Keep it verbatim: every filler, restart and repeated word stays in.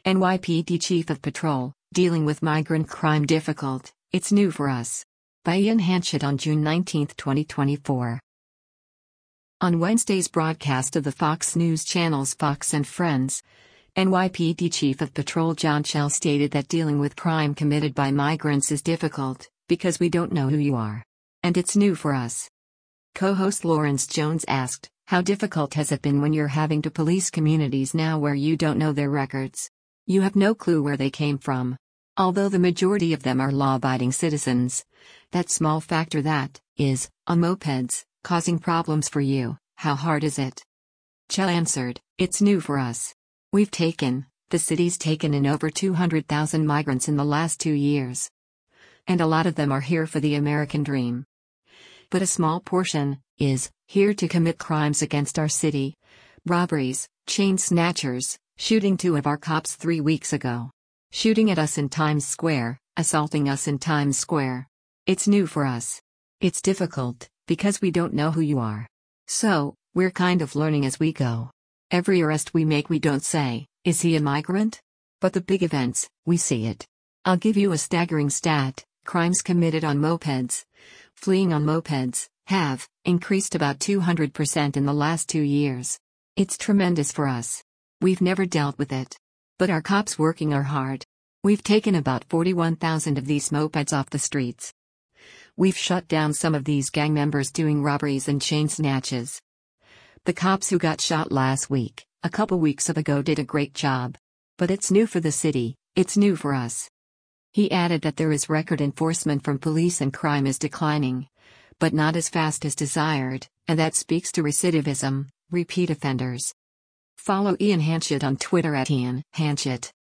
N Y P D Chief of Patrol, dealing with migrant crime difficult, it's new for us. By Ian Hanchett on June nineteenth, twenty twenty-four. On Wednesday's broadcast of the Fox News channel's Fox and Friends, N Y P D Chief of Patrol John Chell stated that dealing with crime committed by migrants is difficult, because we don't know who you are. And it's new for us. Co-host Lawrence Jones asked, how difficult has it been when you're having to police communities now where you don't know their records? You have no clue where they came from. Although the majority of them are law-abiding citizens, that small factor that is, on mopeds, causing problems for you, how hard is it? Chell answered, it's new for us. We've taken, the city's taken in over two hundred thousand migrants in the last two years. And a lot of them are here for the American dream. But a small portion is here to commit crimes against our city. Robberies, chain snatchers, shooting two of our cops three weeks ago. Shooting at us in Times Square, assaulting us in Times Square. It's new for us. It's difficult, because we don't know who you are. So, we're kind of learning as we go. Every arrest we make we don't say, is he a migrant? But the big events, we see it. I'll give you a staggering stat, crimes committed on mopeds, fleeing on mopeds, have increased about two hundred percent in the last two years. It's tremendous for us. We've never dealt with it. But our cops working are hard. We've taken about forty-one thousand of these mopeds off the streets. We've shut down some of these gang members doing robberies and chain snatches. The cops who got shot last week, a couple weeks ago did a great job. But it's new for the city, it's new for us. He added that there is record enforcement from police and crime is declining, but not as fast as desired, and that speaks to recidivism, repeat offenders. Follow Ian Hanchett on Twitter at Ian Hanchett.